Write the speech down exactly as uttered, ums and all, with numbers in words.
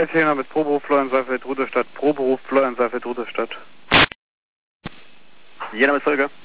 Zähler mit Proberuf Florian Seifert, Ruderstadt, Proberuf Florian Seifert, Ruderstadt. Jena mit Völker.